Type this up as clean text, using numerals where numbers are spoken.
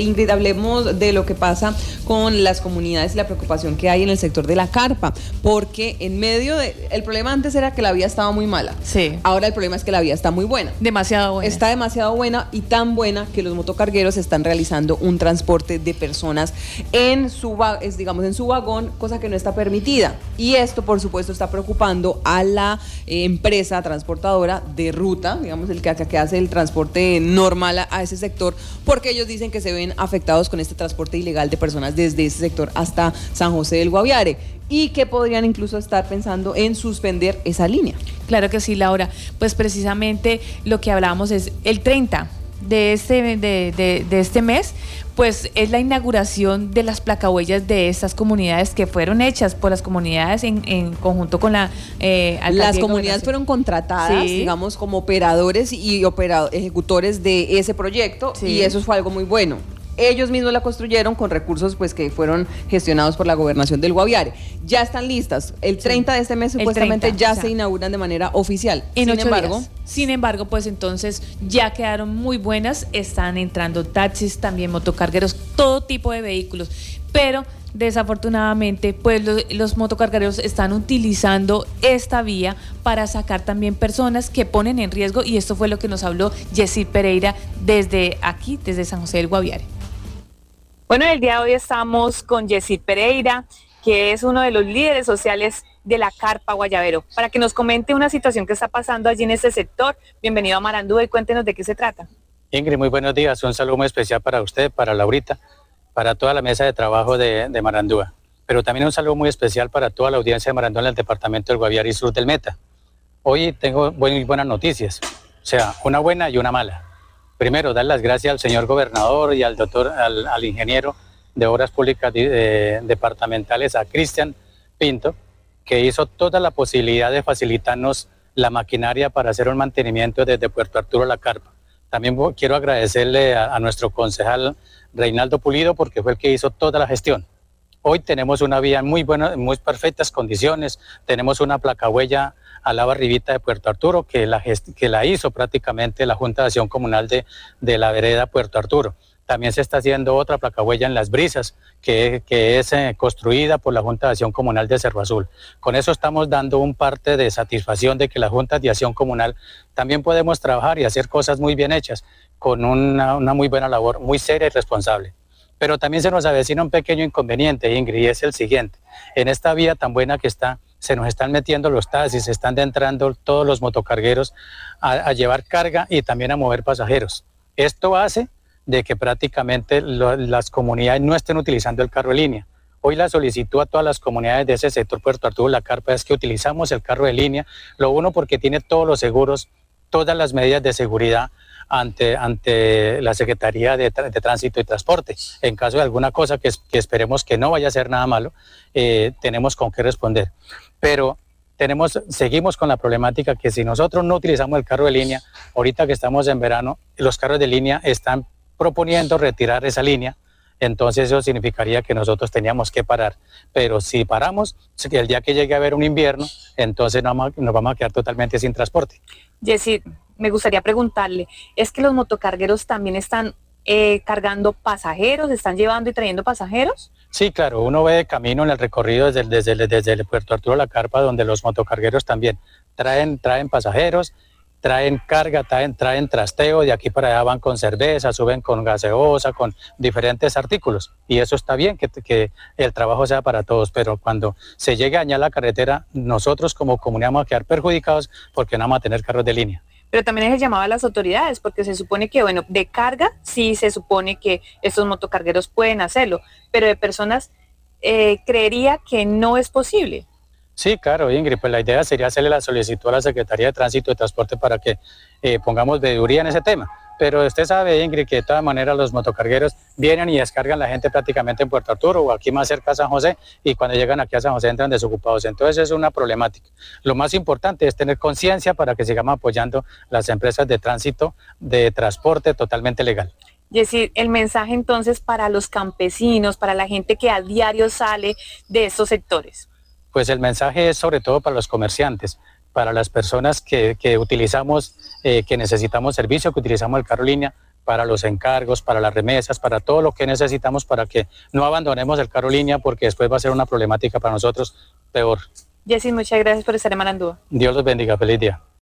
Ingrid, hablemos de lo que pasa con las comunidades y la preocupación que hay en el sector de la carpa, porque en medio de... El problema antes era que la vía estaba muy mala. Sí. Ahora el problema es que la vía está muy buena. Demasiado buena. Está demasiado buena y tan buena que los motocargueros están realizando un transporte de personas en su vagón, cosa que no está permitida. Y esto, por supuesto, está preocupando a la empresa transportadora de ruta, digamos, el que hace el transporte normal a ese sector, porque ellos dicen que se ven afectados con este transporte ilegal de personas desde ese sector hasta San José del Guaviare, y que podrían incluso estar pensando en suspender esa línea. Claro que sí, Laura. Pues precisamente lo que hablábamos es el 30 de este mes, pues es la inauguración de las placahuellas de estas comunidades que fueron hechas por las comunidades en conjunto con la las comunidades fueron contratadas, sí, digamos, como operadores y ejecutores de ese proyecto, sí, y eso fue algo muy bueno. Ellos mismos la construyeron con recursos pues que fueron gestionados por la gobernación del Guaviare. Ya están listas. El 30 de este mes supuestamente 30, se inauguran de manera oficial. Sin embargo, pues entonces ya quedaron muy buenas. Están entrando taxis, también motocargueros, todo tipo de vehículos. Pero desafortunadamente, pues los motocargueros están utilizando esta vía para sacar también personas que ponen en riesgo, y esto fue lo que nos habló Yesid Pereira desde aquí, desde San José del Guaviare. Bueno, el día de hoy estamos con Yesid Pereira, que es uno de los líderes sociales de la Carpa Guayabero, para que nos comente una situación que está pasando allí en este sector. Bienvenido a Marandúa y cuéntenos de qué se trata. Ingrid, muy buenos días. Un saludo muy especial para usted, para Laurita, para toda la mesa de trabajo de Marandúa, pero también un saludo muy especial para toda la audiencia de Marandúa en el departamento del Guaviare y sur del Meta. Hoy tengo muy buenas noticias, o sea, una buena y una mala. Primero, dar las gracias al señor gobernador y al doctor, al ingeniero de Obras Públicas departamentales, a Cristian Pinto, que hizo toda la posibilidad de facilitarnos la maquinaria para hacer un mantenimiento desde Puerto Arturo a la Carpa. También quiero agradecerle a nuestro concejal Reinaldo Pulido, porque fue el que hizo toda la gestión. Hoy tenemos una vía en muy perfectas condiciones, tenemos una placahuella a la barribita de Puerto Arturo que la hizo prácticamente la Junta de Acción Comunal de la vereda Puerto Arturo. También se está haciendo otra placahuella en Las Brisas, que es construida por la Junta de Acción Comunal de Cerro Azul. Con eso estamos dando un parte de satisfacción de que la Junta de Acción Comunal también podemos trabajar y hacer cosas muy bien hechas, con una muy buena labor, muy seria y responsable. Pero también se nos avecina un pequeño inconveniente, Ingrid, y es el siguiente. En esta vía tan buena que está, se nos están metiendo los taxis, se están entrando todos los motocargueros a llevar carga y también a mover pasajeros. Esto hace de que prácticamente las comunidades no estén utilizando el carro de línea. Hoy la solicitud a todas las comunidades de ese sector Puerto Arturo, la Carpa, es que utilizamos el carro de línea, lo uno porque tiene todos los seguros, todas las medidas de seguridad ante la Secretaría de Tránsito y Transporte. En caso de alguna cosa que esperemos que no vaya a ser nada malo, tenemos con qué responder. Pero seguimos con la problemática que si nosotros no utilizamos el carro de línea, ahorita que estamos en verano, los carros de línea están proponiendo retirar esa línea, entonces eso significaría que nosotros teníamos que parar. Pero si paramos, el día que llegue a haber un invierno, entonces nos vamos a quedar totalmente sin transporte. Yesid, me gustaría preguntarle, ¿es que los motocargueros también están cargando pasajeros, están llevando y trayendo pasajeros? Sí, claro, uno ve de camino en el recorrido desde el Puerto Arturo a la Carpa, donde los motocargueros también traen pasajeros, traen carga, traen trasteo, de aquí para allá van con cerveza, suben con gaseosa, con diferentes artículos, y eso está bien, que el trabajo sea para todos, pero cuando se llegue a dañar la carretera, nosotros como comunidad vamos a quedar perjudicados porque no vamos a tener carros de línea. Pero también es el llamado a las autoridades, porque se supone que, bueno, de carga sí se supone que estos motocargueros pueden hacerlo, pero de personas creería que no es posible. Sí, claro, Ingrid, pues la idea sería hacerle la solicitud a la Secretaría de Tránsito y Transporte para que pongamos veeduría en ese tema. Pero usted sabe, Ingrid, que de todas maneras los motocargueros vienen y descargan la gente prácticamente en Puerto Arturo o aquí más cerca a San José, y cuando llegan aquí a San José entran desocupados. Entonces es una problemática. Lo más importante es tener conciencia para que sigamos apoyando las empresas de tránsito, de transporte totalmente legal. Yesid, el mensaje entonces para los campesinos, para la gente que a diario sale de estos sectores. Pues el mensaje es sobre todo para los comerciantes, para las personas que utilizamos, que necesitamos servicio, que utilizamos el carro línea, para los encargos, para las remesas, para todo lo que necesitamos para que no abandonemos el carro línea, porque después va a ser una problemática para nosotros peor. Jessy, muchas gracias por estar en Marandúa. Dios los bendiga, feliz día.